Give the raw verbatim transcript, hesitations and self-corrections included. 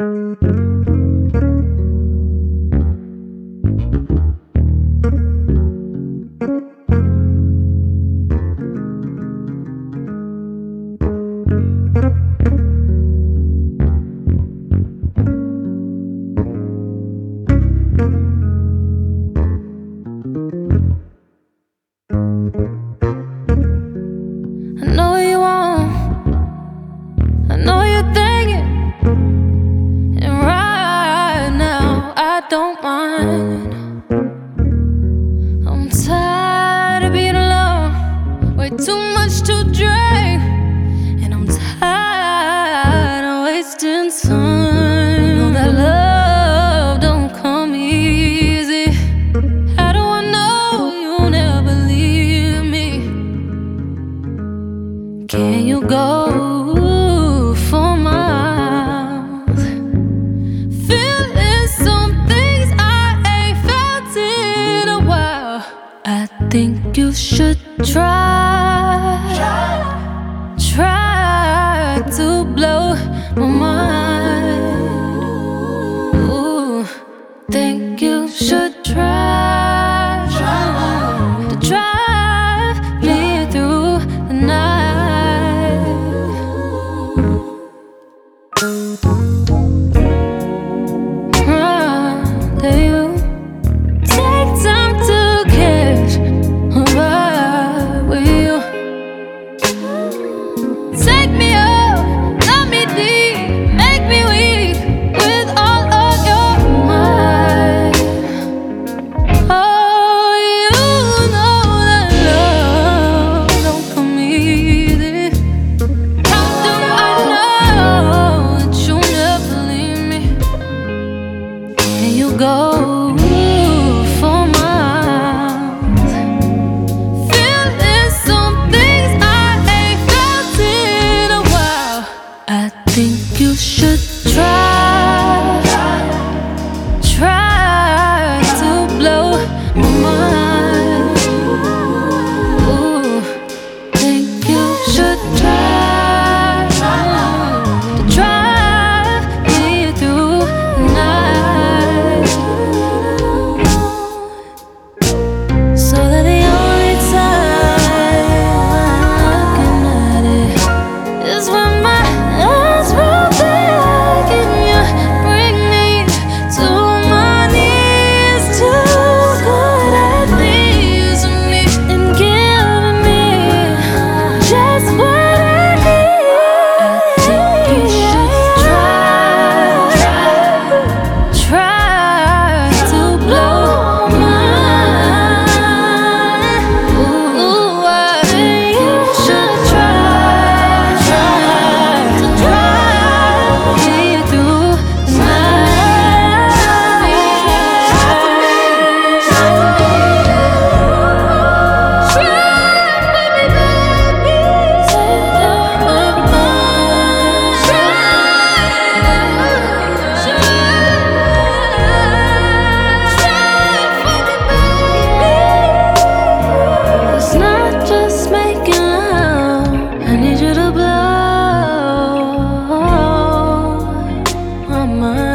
Don't mind. I'm tired of being alone, way too much to drink, and I'm tired of wasting time. Know that love don't come easy. How do I know you'll never leave me? Can you go for miles, feeling something I felt in a while? I think you should try, try to blow my mind. Ooh, think you should try to drive me through the night. Rendezvous. Take time to catch a vibe with you. Take me up, love me deep, make me weak with all of your might. Oh, you know that love don't come easy. How do I know that you'll never leave me? Can you go for miles, feeling some things I ain't felt in a while? I think you should try, try to blow my mind. Ooh, think you should try to drive me through the night. So that the only time I'm looking at it is when my eyes roll back and you bring me to my knees. Too good at pleasing me and giving me just what I need. I think you should try, try to blow my mind. Ooh, I think you should try, try to drive me through the night. Try, baby, baby, take up my mind. It's not just making love, I need you to blow my mind.